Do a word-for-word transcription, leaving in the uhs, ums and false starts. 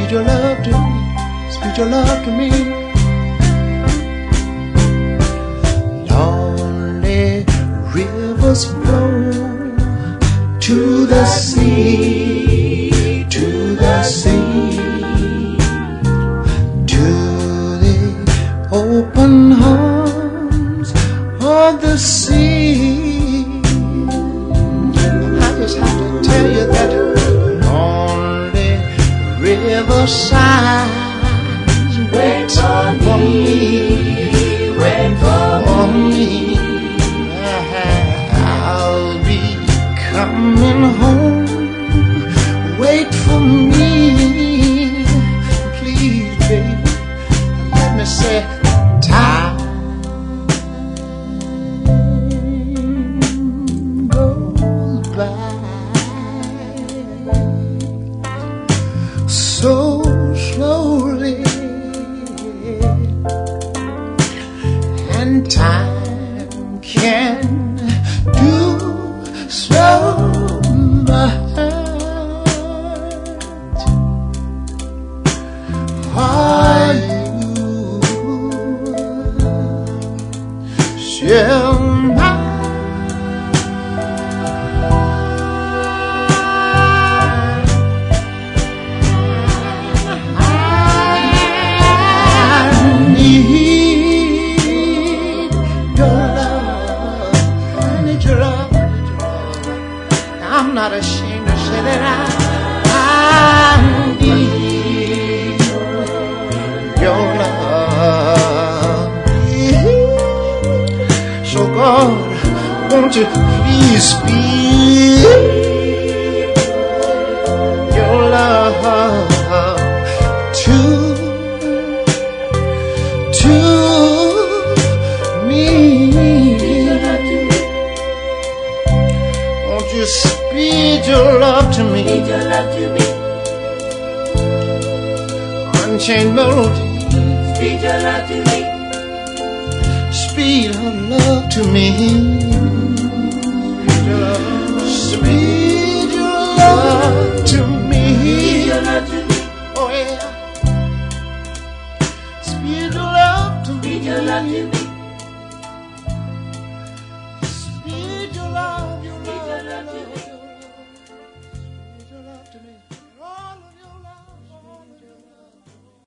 Speed your love to me, speed your love to me. Lonely rivers flow to the sea, to the sea, to the open arms of the sea. I just have to tell you that lonely riverside, wait for me, wait for me. I'll be coming home, wait for me, please, baby. Let me say, time goes by so slowly, and time can do so much. Are you shall not I'm not ashamed to say that I, I need your love. So God, won't you please speak your love to, to me. Won't you speed your love to me? Speed your love to me. Unchained melody. Speed your love to me. Speed your love to me. Speed your love to me. Speed your love to me. Oh yeah. Speed your love to me. Speed your love to me.